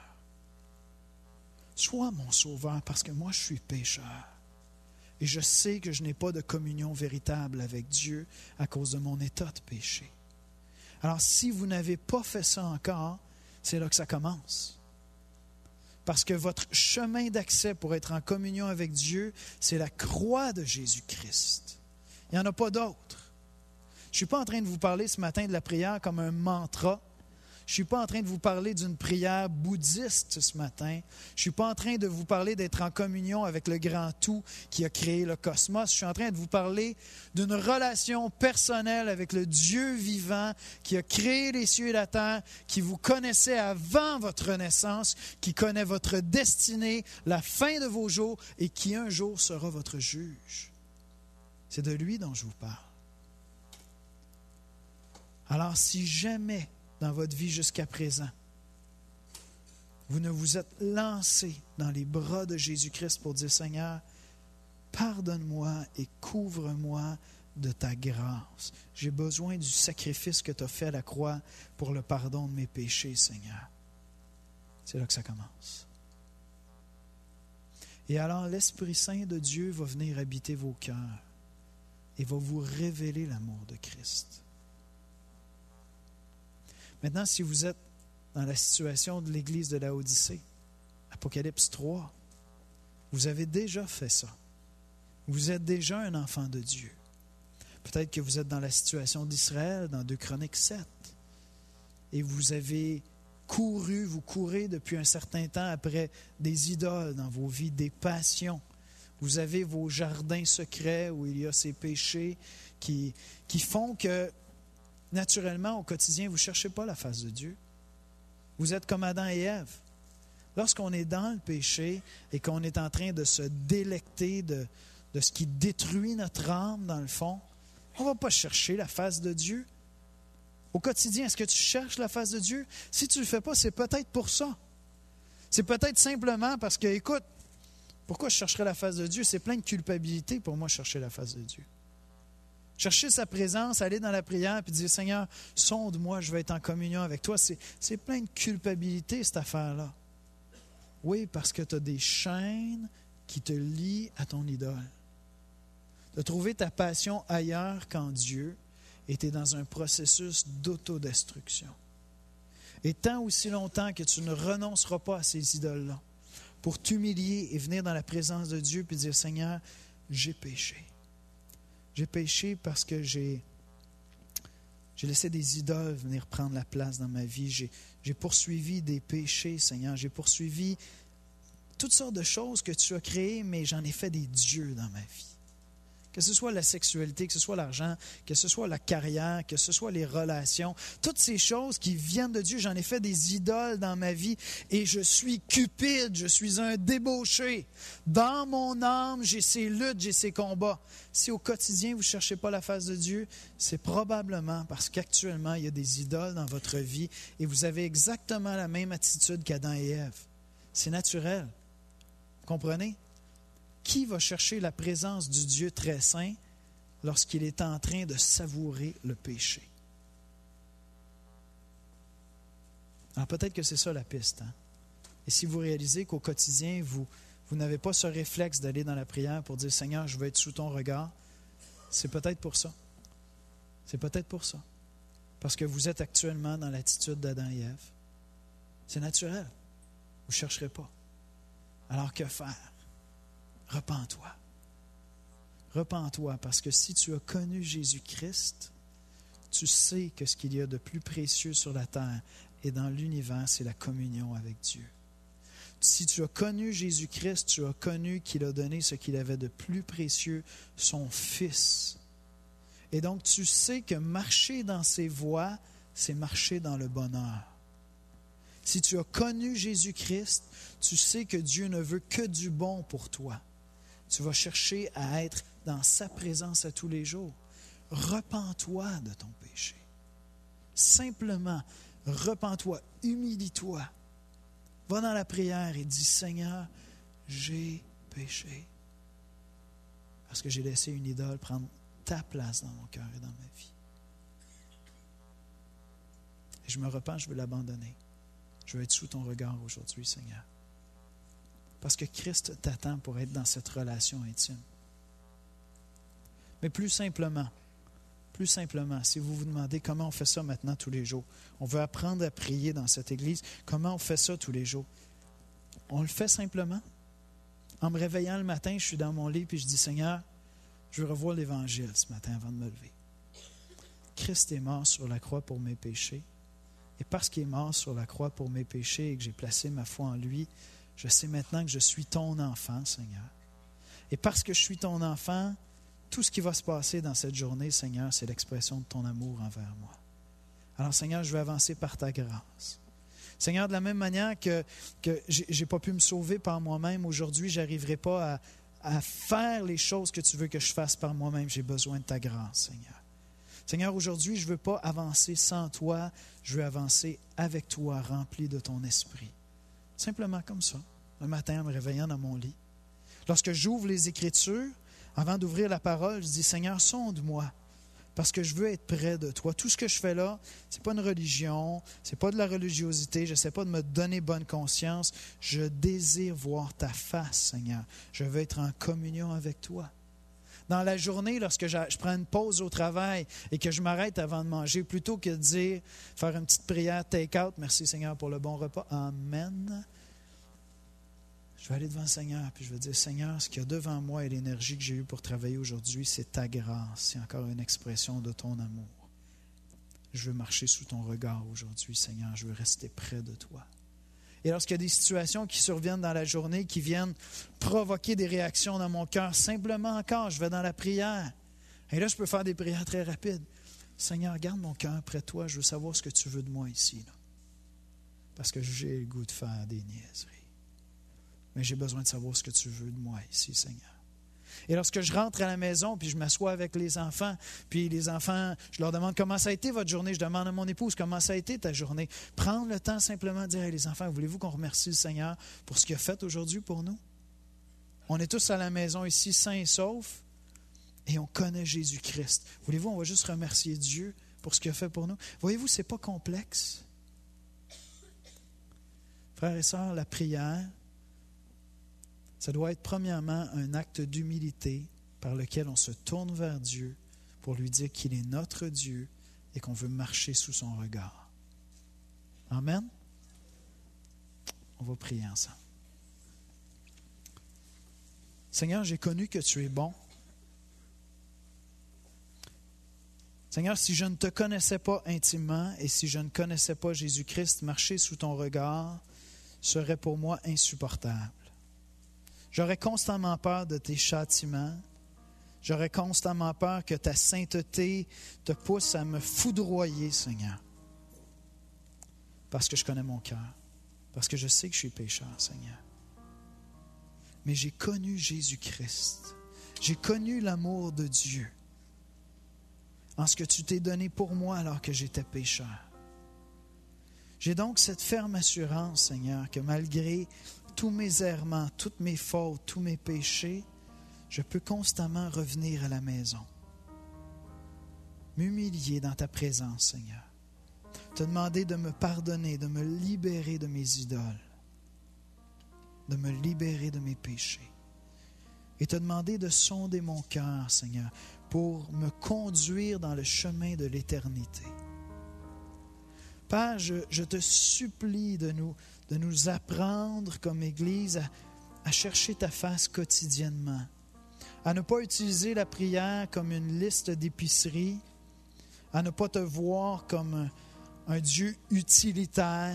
Sois mon sauveur parce que moi je suis pécheur. Et je sais que je n'ai pas de communion véritable avec Dieu à cause de mon état de péché. » Alors, si vous n'avez pas fait ça encore, c'est là que ça commence. Parce que votre chemin d'accès pour être en communion avec Dieu, c'est la croix de Jésus-Christ. Il n'y en a pas d'autre. Je ne suis pas en train de vous parler ce matin de la prière comme un mantra. Je ne suis pas en train de vous parler d'une prière bouddhiste ce matin. Je ne suis pas en train de vous parler d'être en communion avec le grand tout qui a créé le cosmos. Je suis en train de vous parler d'une relation personnelle avec le Dieu vivant qui a créé les cieux et la terre, qui vous connaissait avant votre naissance, qui connaît votre destinée, la fin de vos jours et qui un jour sera votre juge. C'est de lui dont je vous parle. Alors, si jamais dans votre vie jusqu'à présent, vous ne vous êtes lancé dans les bras de Jésus-Christ pour dire « Seigneur, pardonne-moi et couvre-moi de ta grâce. J'ai besoin du sacrifice que tu as fait à la croix pour le pardon de mes péchés, Seigneur. » C'est là que ça commence. Et alors, l'Esprit Saint de Dieu va venir habiter vos cœurs et va vous révéler l'amour de Christ. Maintenant, si vous êtes dans la situation de l'Église de Laodicée, Apocalypse 3, vous avez déjà fait ça. Vous êtes déjà un enfant de Dieu. Peut-être que vous êtes dans la situation d'Israël, dans 2 Chroniques 7, et vous courez depuis un certain temps après des idoles dans vos vies, des passions. Vous avez vos jardins secrets où il y a ces péchés qui font que naturellement, au quotidien, vous ne cherchez pas la face de Dieu. Vous êtes comme Adam et Ève. Lorsqu'on est dans le péché et qu'on est en train de se délecter de ce qui détruit notre âme, dans le fond, on ne va pas chercher la face de Dieu. Au quotidien, est-ce que tu cherches la face de Dieu? Si tu ne le fais pas, c'est peut-être pour ça. C'est peut-être simplement parce que, écoute, pourquoi je chercherais la face de Dieu? C'est plein de culpabilité pour moi, chercher la face de Dieu. Chercher sa présence, aller dans la prière et dire « Seigneur, sonde-moi, je vais être en communion avec toi », c'est plein de culpabilité, cette affaire-là. Oui, parce que tu as des chaînes qui te lient à ton idole. Tu as trouvé ta passion ailleurs qu'en Dieu et tu es dans un processus d'autodestruction. Et tant aussi longtemps que tu ne renonceras pas à ces idoles-là pour t'humilier et venir dans la présence de Dieu et dire « Seigneur, j'ai péché. J'ai péché parce que j'ai laissé des idoles venir prendre la place dans ma vie. J'ai poursuivi des péchés, Seigneur. J'ai poursuivi toutes sortes de choses que tu as créées, mais j'en ai fait des dieux dans ma vie. Que ce soit la sexualité, que ce soit l'argent, que ce soit la carrière, que ce soit les relations. Toutes ces choses qui viennent de Dieu, j'en ai fait des idoles dans ma vie et je suis cupide, je suis un débauché. Dans mon âme, j'ai ces luttes, j'ai ces combats. Si au quotidien, vous ne cherchez pas la face de Dieu, c'est probablement parce qu'actuellement, il y a des idoles dans votre vie et vous avez exactement la même attitude qu'Adam et Ève. C'est naturel. Vous comprenez? Qui va chercher la présence du Dieu très saint lorsqu'il est en train de savourer le péché? Alors peut-être que c'est ça la piste. Hein? Et si vous réalisez qu'au quotidien, vous n'avez pas ce réflexe d'aller dans la prière pour dire « Seigneur, je veux être sous ton regard », c'est peut-être pour ça. C'est peut-être pour ça. Parce que vous êtes actuellement dans l'attitude d'Adam et Ève. C'est naturel. Vous ne chercherez pas. Alors que faire? Repens-toi. Repens-toi, parce que si tu as connu Jésus-Christ, tu sais que ce qu'il y a de plus précieux sur la terre et dans l'univers, c'est la communion avec Dieu. Si tu as connu Jésus-Christ, tu as connu qu'il a donné ce qu'il avait de plus précieux, son Fils. Et donc, tu sais que marcher dans ses voies, c'est marcher dans le bonheur. Si tu as connu Jésus-Christ, tu sais que Dieu ne veut que du bon pour toi. Tu vas chercher à être dans sa présence à tous les jours. Repens-toi de ton péché. Simplement, repens-toi, humilie-toi. Va dans la prière et dis, Seigneur, j'ai péché. Parce que j'ai laissé une idole prendre ta place dans mon cœur et dans ma vie. Et je me repens, je veux l'abandonner. Je veux être sous ton regard aujourd'hui, Seigneur. Parce que Christ t'attend pour être dans cette relation intime. Mais plus simplement, si vous vous demandez comment on fait ça maintenant tous les jours, on veut apprendre à prier dans cette église, comment on fait ça tous les jours? On le fait simplement. En me réveillant le matin, je suis dans mon lit et je dis, Seigneur, je veux revoir l'Évangile ce matin avant de me lever. Christ est mort sur la croix pour mes péchés. Et parce qu'il est mort sur la croix pour mes péchés et que j'ai placé ma foi en lui, je sais maintenant que je suis ton enfant, Seigneur. Et parce que je suis ton enfant, tout ce qui va se passer dans cette journée, Seigneur, c'est l'expression de ton amour envers moi. Alors, Seigneur, je veux avancer par ta grâce. Seigneur, de la même manière que je n'ai pas pu me sauver par moi-même, aujourd'hui, je n'arriverai pas à faire les choses que tu veux que je fasse par moi-même. J'ai besoin de ta grâce, Seigneur. Seigneur, aujourd'hui, je ne veux pas avancer sans toi, je veux avancer avec toi, rempli de ton esprit. Simplement comme ça, le matin en me réveillant dans mon lit. Lorsque j'ouvre les Écritures, avant d'ouvrir la parole, je dis, Seigneur, sonde-moi, parce que je veux être près de toi. Tout ce que je fais là, ce n'est pas une religion, ce n'est pas de la religiosité, je n'essaie pas de me donner bonne conscience. Je désire voir ta face, Seigneur. Je veux être en communion avec toi. Dans la journée, lorsque je prends une pause au travail et que je m'arrête avant de manger, plutôt que de dire, faire une petite prière take-out, merci Seigneur pour le bon repas, Amen. Je vais aller devant le Seigneur puis je vais dire, Seigneur, ce qu'il y a devant moi et l'énergie que j'ai eue pour travailler aujourd'hui, c'est ta grâce. C'est encore une expression de ton amour. Je veux marcher sous ton regard aujourd'hui, Seigneur. Je veux rester près de toi. Et lorsqu'il y a des situations qui surviennent dans la journée, qui viennent provoquer des réactions dans mon cœur, simplement encore, je vais dans la prière. Et là, je peux faire des prières très rapides. Seigneur, garde mon cœur près de toi. Je veux savoir ce que tu veux de moi ici. Là. Parce que j'ai le goût de faire des niaiseries. Mais j'ai besoin de savoir ce que tu veux de moi ici, Seigneur. Et lorsque je rentre à la maison, puis je m'assois avec les enfants, puis les enfants, je leur demande comment ça a été votre journée. Je demande à mon épouse comment ça a été ta journée. Prendre le temps simplement de dire, hey, les enfants, voulez-vous qu'on remercie le Seigneur pour ce qu'il a fait aujourd'hui pour nous? On est tous à la maison ici, sains et saufs, et on connaît Jésus-Christ. Voulez-vous, on va juste remercier Dieu pour ce qu'il a fait pour nous? Voyez-vous, ce n'est pas complexe. Frères et sœurs, la prière, ça doit être premièrement un acte d'humilité par lequel on se tourne vers Dieu pour lui dire qu'il est notre Dieu et qu'on veut marcher sous son regard. Amen? On va prier ensemble. Seigneur, j'ai connu que tu es bon. Seigneur, si je ne te connaissais pas intimement et si je ne connaissais pas Jésus-Christ, marcher sous ton regard serait pour moi insupportable. J'aurais constamment peur de tes châtiments. J'aurais constamment peur que ta sainteté te pousse à me foudroyer, Seigneur. Parce que je connais mon cœur. Parce que je sais que je suis pécheur, Seigneur. Mais j'ai connu Jésus-Christ. J'ai connu l'amour de Dieu. En ce que tu t'es donné pour moi alors que j'étais pécheur. J'ai donc cette ferme assurance, Seigneur, que malgré tous mes errements, toutes mes fautes, tous mes péchés, je peux constamment revenir à la maison. M'humilier dans ta présence, Seigneur. Te demander de me pardonner, de me libérer de mes idoles, de me libérer de mes péchés. et te demander de sonder mon cœur, Seigneur, pour me conduire dans le chemin de l'éternité. Père, je te supplie de nous apprendre comme Église à chercher ta face quotidiennement, à ne pas utiliser la prière comme une liste d'épicerie, à ne pas te voir comme un Dieu utilitaire,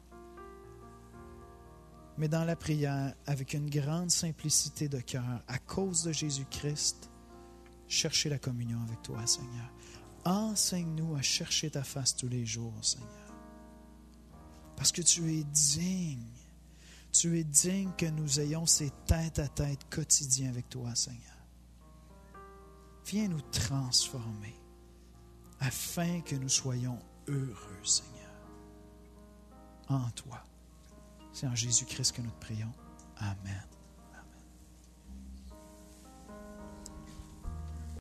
mais dans la prière, avec une grande simplicité de cœur, à cause de Jésus-Christ, chercher la communion avec toi, Seigneur. Enseigne-nous à chercher ta face tous les jours, Seigneur. Parce que tu es digne. Tu es digne que nous ayons ces tête-à-tête quotidiens avec toi, Seigneur. Viens nous transformer afin que nous soyons heureux, Seigneur, en toi. C'est en Jésus-Christ que nous te prions. Amen.